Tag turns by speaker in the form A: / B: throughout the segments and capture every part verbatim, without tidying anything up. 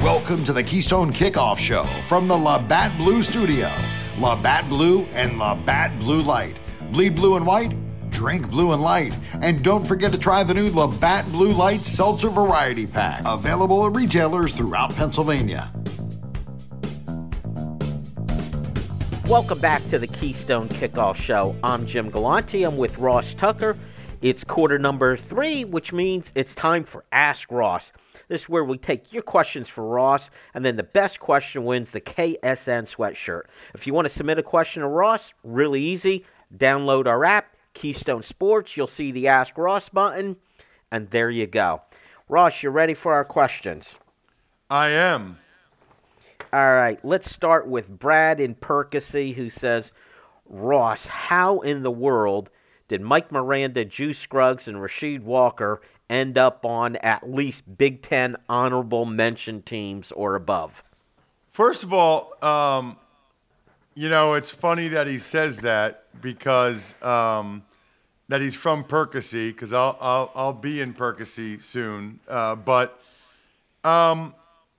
A: Welcome to the Keystone Kickoff Show from the Labatt Blue Studio. Labatt Blue and Labatt Blue Light. Bleed blue and white, drink blue and light. And don't forget to try the new Labatt Blue Light Seltzer Variety Pack. Available at retailers throughout Pennsylvania.
B: Welcome back to the Keystone Kickoff Show. I'm Jim Galante. I'm with Ross Tucker. It's quarter number three, which means it's time for Ask Ross. This is where we take your questions for Ross, and then the best question wins the K S N sweatshirt. If you want to submit a question to Ross, really easy. Download our app, Keystone Sports. You'll see the Ask Ross button, and there you go. Ross, you ready for our questions?
C: I am.
B: All right, let's start with Brad in Percy, who says, Ross, how in the world did Mike Miranda, Juice Scruggs, and Rasheed Walker end up on at least Big Ten honorable mention teams or above?
C: First of all, um, you know, it's funny that he says that because um, that he's from Percy, because I'll, I'll I'll be in Percy soon. Uh, but um,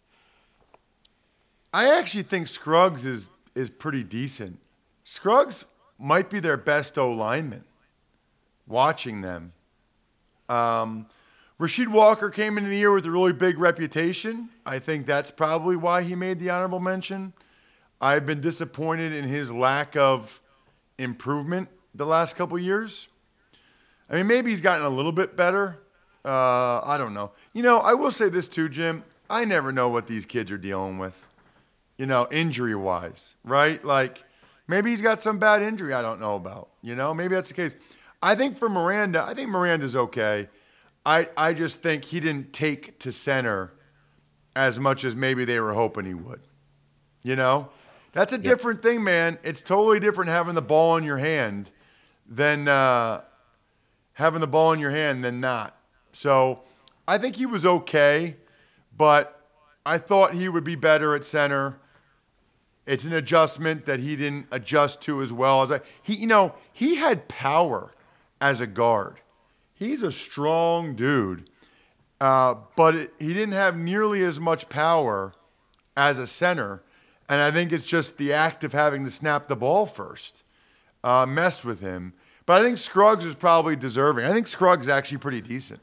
C: I actually think Scruggs is is pretty decent. Scruggs might be their best O lineman. Watching them. Um, Rasheed Walker came into the year with a really big reputation. I think that's probably why he made the honorable mention. I've been disappointed in his lack of improvement the last couple years. I mean, maybe he's gotten a little bit better. Uh, I don't know. You know, I will say this too, Jim. I never know what these kids are dealing with, you know, injury-wise, right? Like, maybe he's got some bad injury I don't know about. You know, maybe that's the case. I think for Miranda, I think Miranda's okay. I, I just think he didn't take to center as much as maybe they were hoping he would. You know? That's a yep. different thing, man. It's totally different having the ball in your hand than uh, having the ball in your hand than not. So I think he was okay, but I thought he would be better at center. It's an adjustment that he didn't adjust to as well as I. He, you know, he had power as a guard. He's a strong dude, uh, but it, he didn't have nearly as much power as a center, and I think it's just the act of having to snap the ball first uh, messed with him. But I think Scruggs is probably deserving. I think Scruggs is actually pretty decent.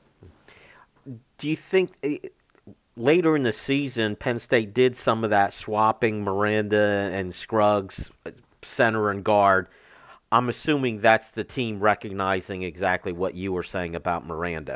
B: Do you think uh, later in the season, Penn State did some of that swapping Miranda and Scruggs, center and guard? I'm assuming that's the team recognizing exactly what you were saying about Miranda.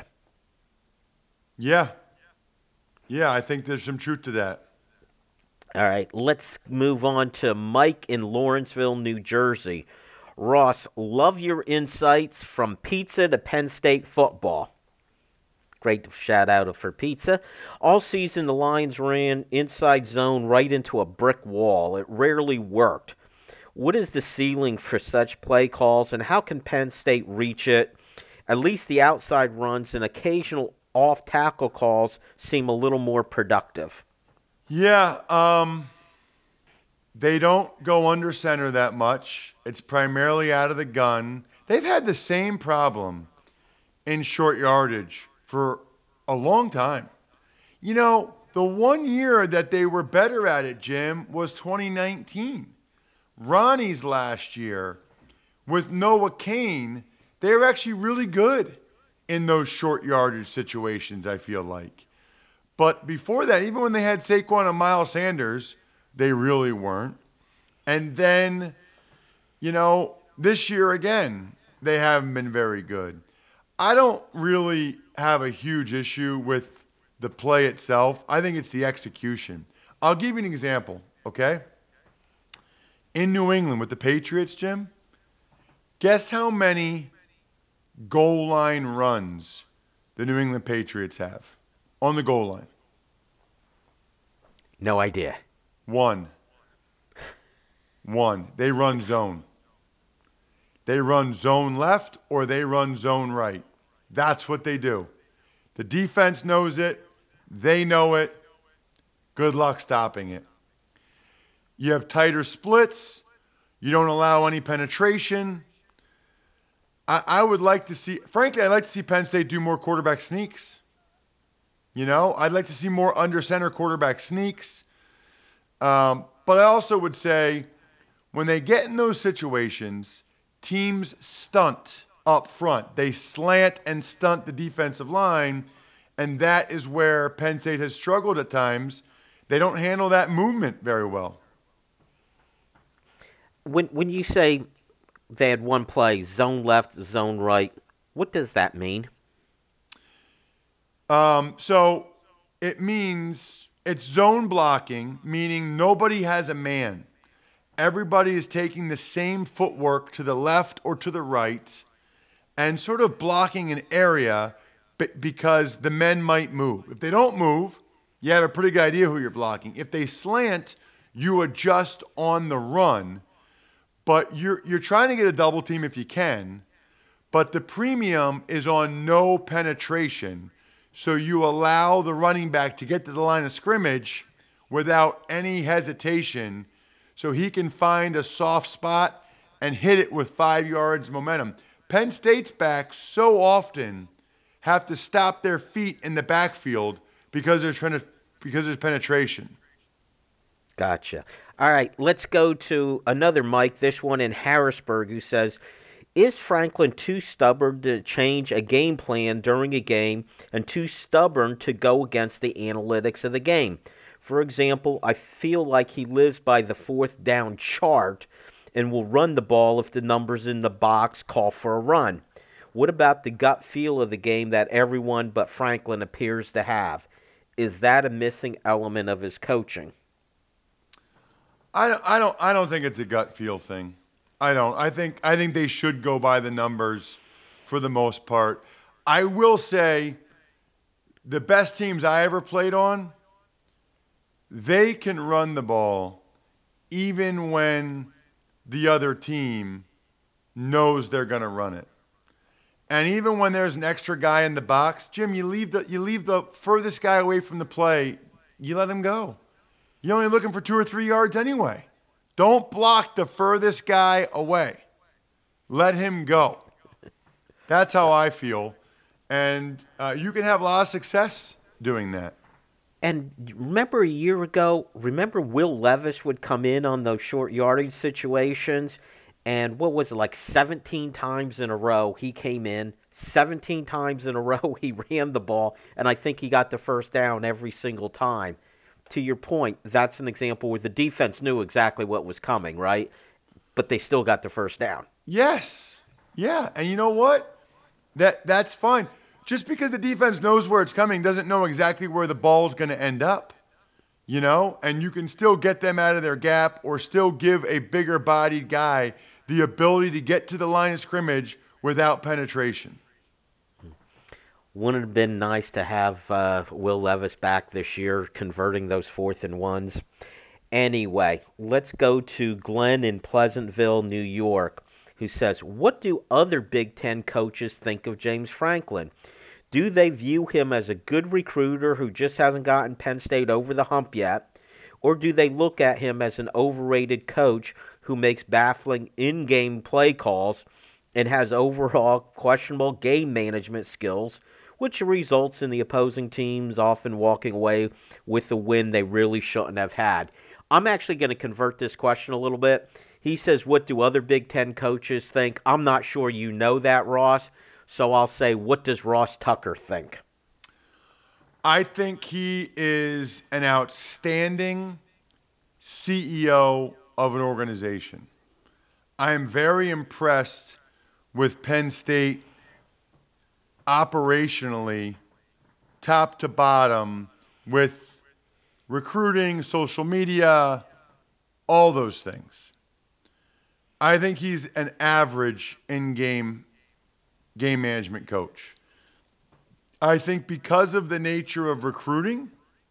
C: Yeah. Yeah, I think there's some truth to that.
B: All right, let's move on to Mike in Lawrenceville, New Jersey. Ross, love your insights from pizza to Penn State football. Great shout out for pizza. All season, the Lions ran inside zone right into a brick wall. It rarely worked. What is the ceiling for such play calls, and how can Penn State reach it? At least the outside runs and occasional off-tackle calls seem a little more productive.
C: Yeah, um, they don't go under center that much. It's primarily out of the gun. They've had the same problem in short yardage for a long time. You know, the one year that they were better at it, Jim, was twenty nineteen. Ronnie's last year with Noah Cain, they were actually really good in those short yardage situations, I feel like. But before that, even when they had Saquon and Miles Sanders, they really weren't. And then, you know, this year again, they haven't been very good. I don't really have a huge issue with the play itself. I think it's the execution. I'll give you an example, okay? In New England with the Patriots, Jim, guess how many goal line runs the New England Patriots have on the goal line?
B: No idea.
C: One. One. They run zone. They run zone left or they run zone right. That's what they do. The defense knows it. They know it. Good luck stopping it. You have tighter splits. You don't allow any penetration. I, I would like to see, frankly, I'd like to see Penn State do more quarterback sneaks. You know, I'd like to see more under center quarterback sneaks. Um, but I also would say when they get in those situations, teams stunt up front. They slant and stunt the defensive line, and that is where Penn State has struggled at times. They don't handle that movement very well.
B: When when you say they had one play, zone left, zone right, what does that mean?
C: Um, so it means it's zone blocking, meaning nobody has a man. Everybody is taking the same footwork to the left or to the right and sort of blocking an area because the men might move. If they don't move, you have a pretty good idea who you're blocking. If they slant, you adjust on the run, but you're you're trying to get a double team if you can, but the premium is on no penetration. So you allow the running back to get to the line of scrimmage without any hesitation so he can find a soft spot and hit it with five yards momentum. Penn State's backs so often have to stop their feet in the backfield because there's, because there's penetration.
B: Gotcha. All right, let's go to another Mike, this one in Harrisburg, who says, is Franklin too stubborn to change a game plan during a game and too stubborn to go against the analytics of the game? For example, I feel like he lives by the fourth down chart and will run the ball if the numbers in the box call for a run. What about the gut feel of the game that everyone but Franklin appears to have? Is that a missing element of his coaching?
C: I don't, I don't, I don't think it's a gut feel thing. I don't. I think I think they should go by the numbers for the most part. I will say the best teams I ever played on, they can run the ball even when the other team knows they're going to run it. And even when there's an extra guy in the box, Jim, you leave the you leave the furthest guy away from the play, you let him go. You're only looking for two or three yards anyway. Don't block the furthest guy away. Let him go. That's how I feel. And uh, you can have a lot of success doing that.
B: And remember a year ago, remember Will Levis would come in on those short yardage situations, and what was it, like seventeen times in a row he came in, seventeen times in a row he ran the ball, and I think he got the first down every single time. To your point, that's an example where the defense knew exactly what was coming, right? But they still got the first down.
C: Yes. Yeah. And you know what? That that's fine. Just because the defense knows where it's coming doesn't know exactly where the ball's going to end up. You know? And you can still get them out of their gap or still give a bigger bodied guy the ability to get to the line of scrimmage without penetration.
B: Wouldn't it have been nice to have uh, Will Levis back this year, converting those fourth and ones? Anyway, let's go to Glenn in Pleasantville, New York, who says, what do other Big Ten coaches think of James Franklin? Do they view him as a good recruiter who just hasn't gotten Penn State over the hump yet? Or do they look at him as an overrated coach who makes baffling in-game play calls and has overall questionable game management skills, which results in the opposing teams often walking away with a win they really shouldn't have had? I'm actually going to convert this question a little bit. He says, what do other Big Ten coaches think? I'm not sure you know that, Ross, so I'll say, what does Ross Tucker think?
C: I think he is an outstanding C E O of an organization. I am very impressed with Penn State operationally, top to bottom, with recruiting, social media, all those things. I think he's an average in-game game management coach. I think because of the nature of recruiting,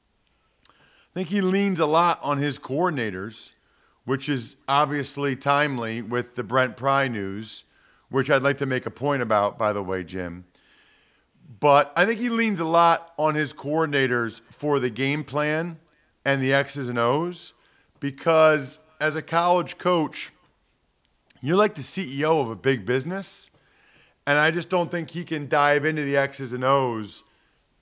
C: I think he leans a lot on his coordinators, which is obviously timely with the Brent Pry news, which I'd like to make a point about, by the way, Jim. But I think he leans a lot on his coordinators for the game plan and the X's and O's, because as a college coach, you're like the C E O of a big business, and I just don't think he can dive into the X's and O's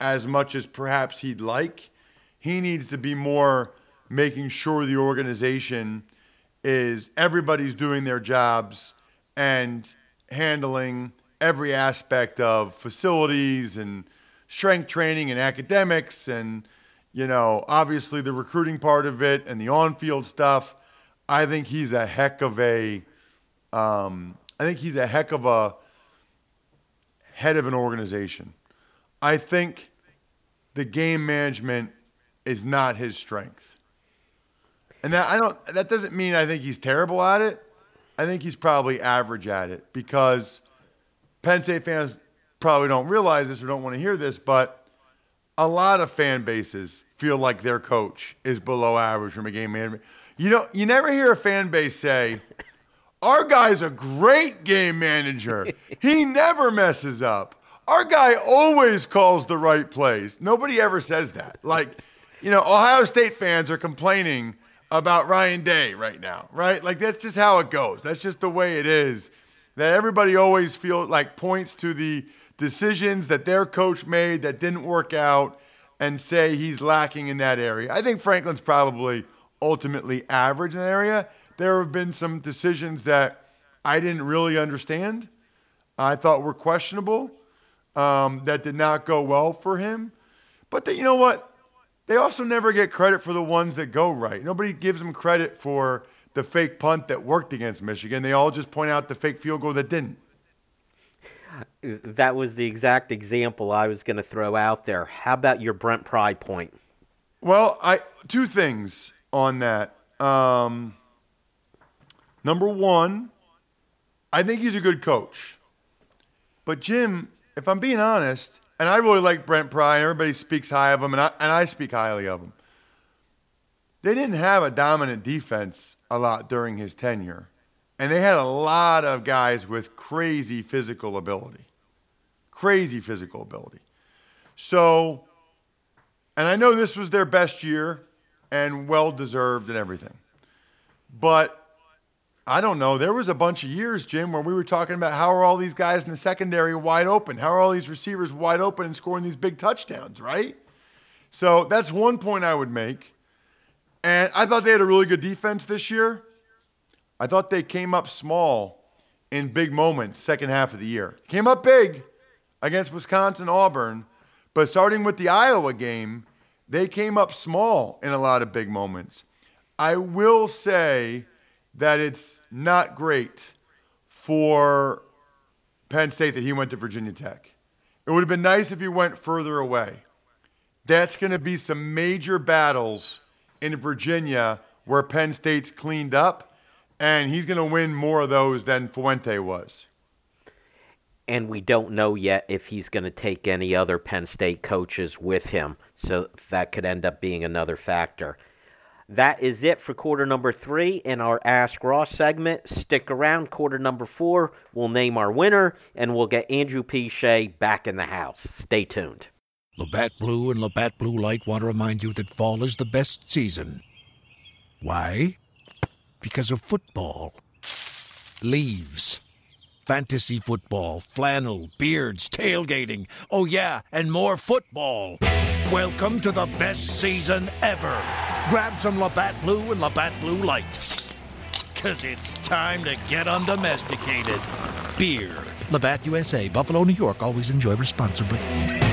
C: as much as perhaps he'd like. He needs to be more making sure the organization is everybody's doing their jobs and handling every aspect of facilities and strength training and academics and, you know, obviously the recruiting part of it and the on-field stuff. I think he's a heck of a, um, I think he's a heck of a head of an organization. I think the game management is not his strength. And that I don't that doesn't mean I think he's terrible at it. I think he's probably average at it because Penn State fans probably don't realize this or don't want to hear this, but a lot of fan bases feel like their coach is below average from a game management. You know, you never hear a fan base say, our guy's a great game manager. He never messes up. Our guy always calls the right plays. Nobody ever says that. Like, you know, Ohio State fans are complaining about Ryan Day right now, right? Like, that's just how it goes. That's just the way it is. That everybody always feels like points to the decisions that their coach made that didn't work out and say he's lacking in that area. I think Franklin's probably ultimately average in that area. There have been some decisions that I didn't really understand. I thought were questionable, um, that did not go well for him. But the, you know what? They also never get credit for the ones that go right. Nobody gives them credit for the fake punt that worked against Michigan. They all just point out the fake field goal that didn't.
B: That was the exact example I was going to throw out there. How about your Brent Pry point?
C: Well, I two things on that. Um, number one, I think he's a good coach. But Jim, if I'm being honest, and I really like Brent Pry, and everybody speaks high of him, and I, and I speak highly of him. They didn't have a dominant defense a lot during his tenure. And they had a lot of guys with crazy physical ability. Crazy physical ability. So, and I know this was their best year and well-deserved and everything. But I don't know. There was a bunch of years, Jim, where we were talking about how are all these guys in the secondary wide open? How are all these receivers wide open and scoring these big touchdowns, right? So that's one point I would make. And I thought they had a really good defense this year. I thought they came up small in big moments second half of the year. Came up big against Wisconsin, Auburn. But starting with the Iowa game, they came up small in a lot of big moments. I will say that it's not great for Penn State that he went to Virginia Tech. It would have been nice if he went further away. That's going to be some major battles in Virginia where Penn State's cleaned up, and he's going to win more of those than Fuente was.
B: And we don't know yet if he's going to take any other Penn State coaches with him, so that could end up being another factor. That is it for quarter number three in our Ask Ross segment. Stick around. Quarter number four, we'll name our winner, and we'll get Andrew P. Shea back in the house. Stay tuned.
D: Labatt Blue and Labatt Blue Light want to remind you that fall is the best season. Why? Because of football. Leaves. Fantasy football, flannel, beards, tailgating. Oh yeah, and more football. Welcome to the best season ever. Grab some Labatt Blue and Labatt Blue Light. Cause it's time to get undomesticated. Beer. Labatt U S A, Buffalo, New York. Always enjoy responsibly.